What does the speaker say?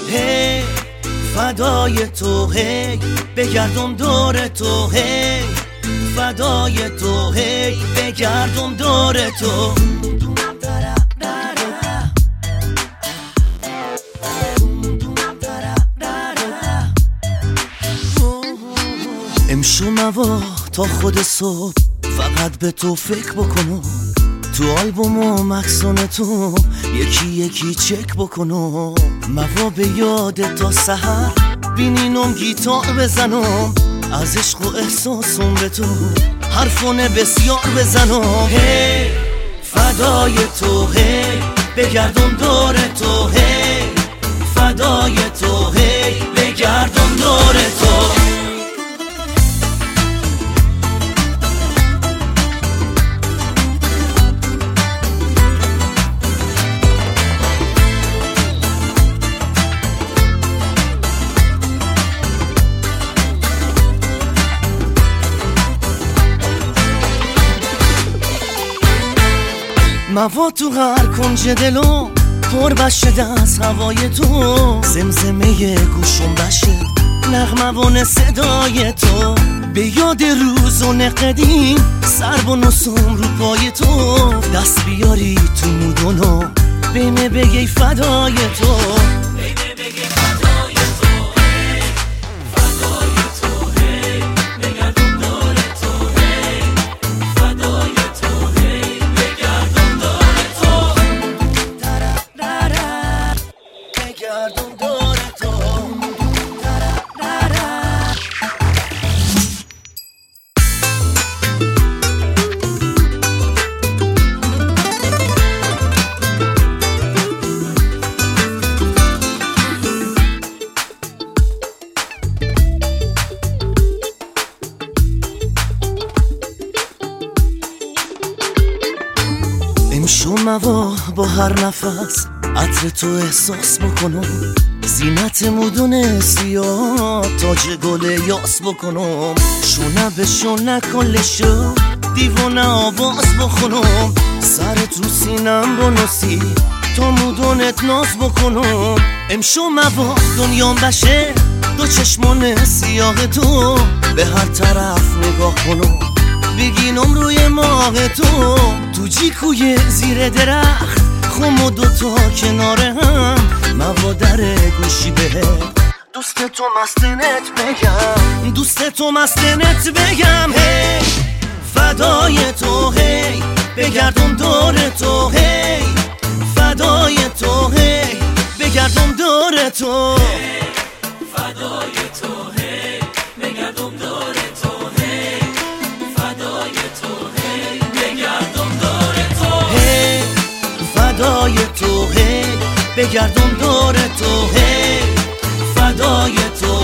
هی فدای تو، هی بگردم دور تو، هی فدای تو، هی بگردم دور تو. امشو موا تا خود صبح فقط به تو فکر بکنم، تو آلبوم و مکسون تو یکی یکی چک بکنم. موا به یاد تا سحر بینینم گیتار بزنم، از عشق و احساسم به تو حرفونه بسیار بزنم. هی فدای تو، هی بگردم دور تو، هی فدای تو، هی بگردم دور تو. موا تو هر کنج دلم پر بشه از هوای تو، زمزمه گوشم بشه نغمه صدای تو. به یاد روز و نقدیم سر و نسوم رو پای تو، دست بیاری تو مودونو بیمه بگی فدای تو. امشو موا با هر نفس عطر تو احساس بکنم، زینت مودون سیاه تاج گل یاس بکنم. شونه به شونه کلشو دیوانه آواز بخونم، سر تو سینم بنوسی تا مودونت ناز بکنم. امشو موا دنیام بشه دو چشمان سیاه تو، به هر طرف نگاه کنم بگینم روی ماه تو. تو جیکوی زیر درخت خم و دوتا کنار هم، موا در گوشی به دوست تو مستنت بگم، دوست تو مستنت بگم. هی فدای تو، هی بگردم دور تو، هی فدای تو، هی بگردم دور تو. فدای تو، هی بگردم دور تو، هی فدای تو، هی بگردم دور تو. هی فدای تو، هی بگردم دور تو، هی فدای تو.